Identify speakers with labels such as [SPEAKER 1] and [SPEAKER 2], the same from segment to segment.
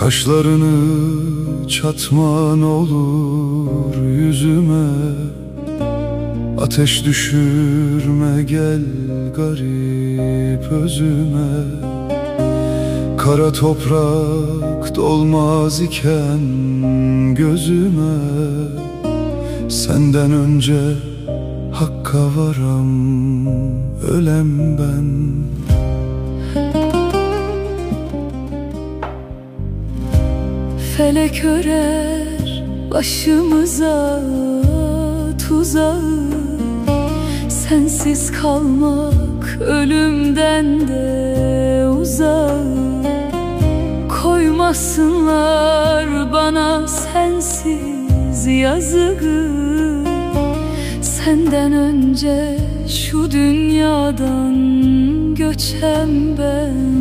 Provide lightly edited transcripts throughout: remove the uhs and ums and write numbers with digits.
[SPEAKER 1] Kaşlarını çatman olur yüzüme, ateş düşürme gel garip özüme. Kara toprak dolmaz iken gözüme, senden önce Hakk'a varam ölem ben.
[SPEAKER 2] Felek örer başımıza tuzağı, sensiz kalmak ölümden de uzağı. Koymasınlar bana sensiz yazığı, senden önce şu dünyadan göçem ben.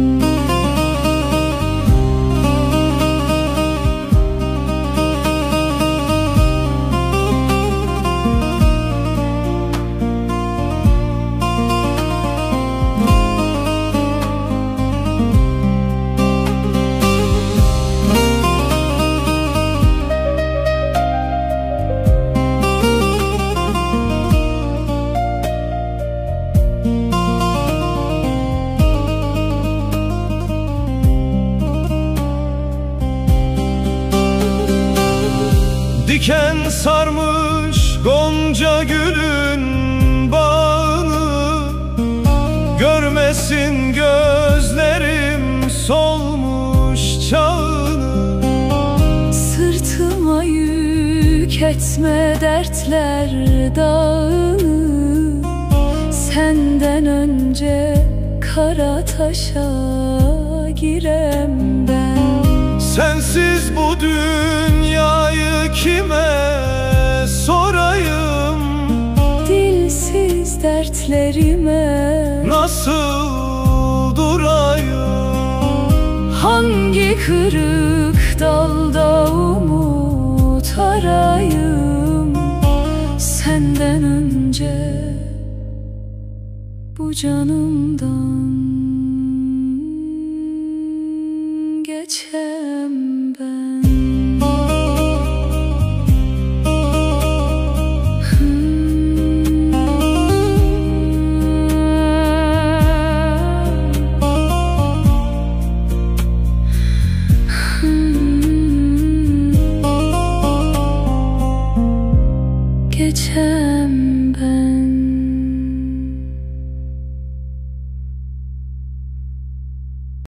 [SPEAKER 1] Diken sarmış gonca gülün bağını, görmesin gözlerim solmuş çağını.
[SPEAKER 2] Sırtıma yük etme dertler dağını, senden önce kara taşa girem ben.
[SPEAKER 1] Sensiz bu dünyayı kime sorayım?
[SPEAKER 2] Dilsiz dertlerime
[SPEAKER 1] nasıl durayım?
[SPEAKER 2] Hangi kırık dalda umut arayım? Senden önce bu canımdan geçem ben. Geçem.